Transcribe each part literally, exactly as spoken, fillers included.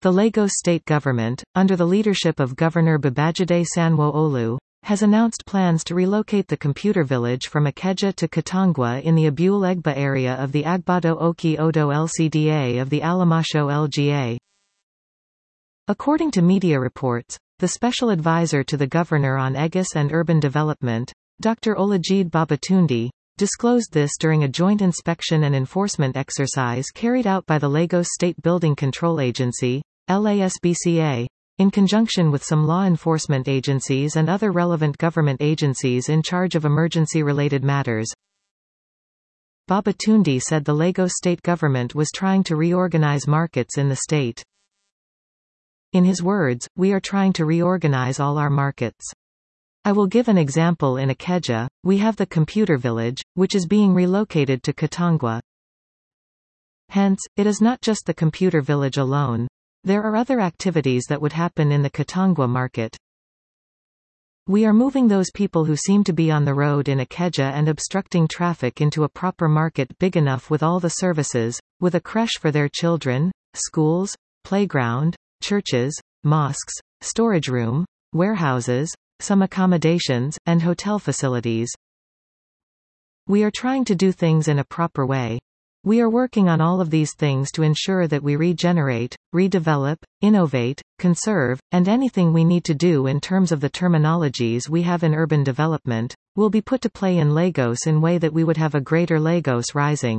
The Lagos state government, under the leadership of Governor Babajide Sanwo-Olu, has announced plans to relocate the computer village from Ikeja to Katangwa in the Abuel-Egba area of the Agbado Oki Odo L C D A of the Alamasho L G A. According to media reports, the special advisor to the governor on Egis and urban development, Doctor Olajide Babatunde, disclosed this during a joint inspection and enforcement exercise carried out by the Lagos State Building Control Agency, L A S B C A, in conjunction with some law enforcement agencies and other relevant government agencies in charge of emergency-related matters. Babatunde said the Lagos state government was trying to reorganize markets in the state. In his words, "We are trying to reorganize all our markets. I will give an example. In Ikeja, we have the computer village, which is being relocated to Katangwa. Hence, it is not just the computer village alone. There are other activities that would happen in the Katangwa market. We are moving those people who seem to be on the road in Ikeja and obstructing traffic into a proper market big enough with all the services, with a creche for their children, schools, playground, churches, mosques, storage room, warehouses, some accommodations, and hotel facilities. We are trying to do things in a proper way. We are working on all of these things to ensure that we regenerate, redevelop, innovate, conserve, and anything we need to do in terms of the terminologies we have in urban development, will be put to play in Lagos in a way that we would have a greater Lagos rising."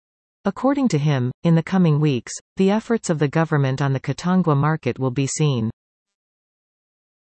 According to him, in the coming weeks, the efforts of the government on the Katangwa market will be seen.